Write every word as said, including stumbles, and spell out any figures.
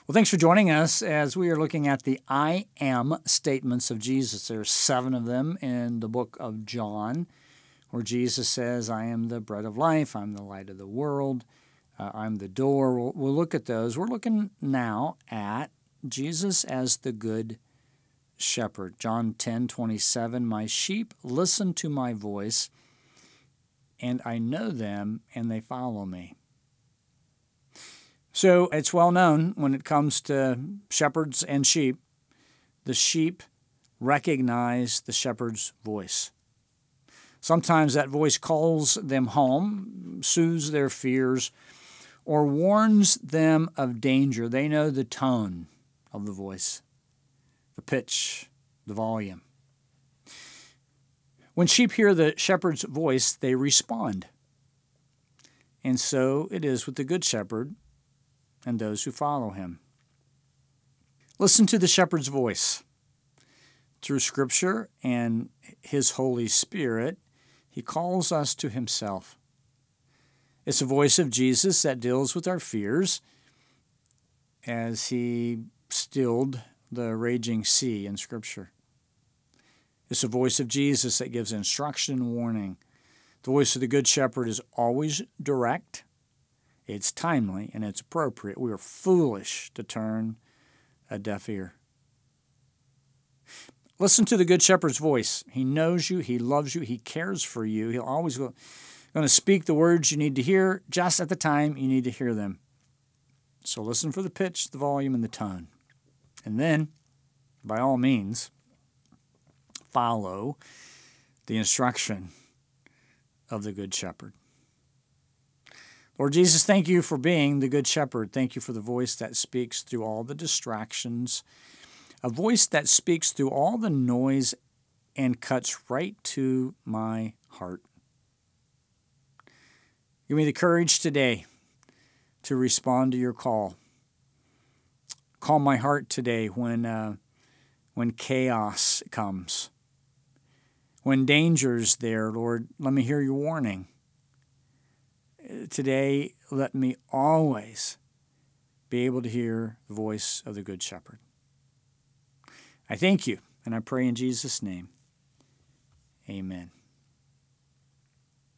Well, thanks for joining us as we are looking at the I am statements of Jesus. There are seven of them in the book of John, where Jesus says, I am the bread of life, I'm the light of the world, uh, I'm the door. We'll, we'll look at those. We're looking now at Jesus as the good shepherd. John ten twenty-seven, my sheep listen to my voice, and I know them, and they follow me. So it's well known when it comes to shepherds and sheep, the sheep recognize the shepherd's voice. Sometimes that voice calls them home, soothes their fears, or warns them of danger. They know the tone of the voice, the pitch, the volume. When sheep hear the shepherd's voice, they respond. And so it is with the good shepherd and those who follow him. Listen to the shepherd's voice. Through Scripture and his Holy Spirit, he calls us to himself. It's the voice of Jesus that deals with our fears as he stilled the raging sea in Scripture. It's the voice of Jesus that gives instruction and warning. The voice of the Good Shepherd is always direct, it's timely, and it's appropriate. We are foolish to turn a deaf ear. Listen to the Good Shepherd's voice. He knows you, he loves you, he cares for you. He'll always go, going to speak the words you need to hear just at the time you need to hear them. So listen for the pitch, the volume, and the tone. And then, by all means, follow the instruction of the Good Shepherd. Lord Jesus, thank you for being the Good Shepherd. Thank you for the voice that speaks through all the distractions, a voice that speaks through all the noise and cuts right to my heart. Give me the courage today to respond to your call. Calm my heart today when, uh, when chaos comes. When danger's there, Lord, let me hear your warning. Today, let me always be able to hear the voice of the Good Shepherd. I thank you, and I pray in Jesus' name. Amen.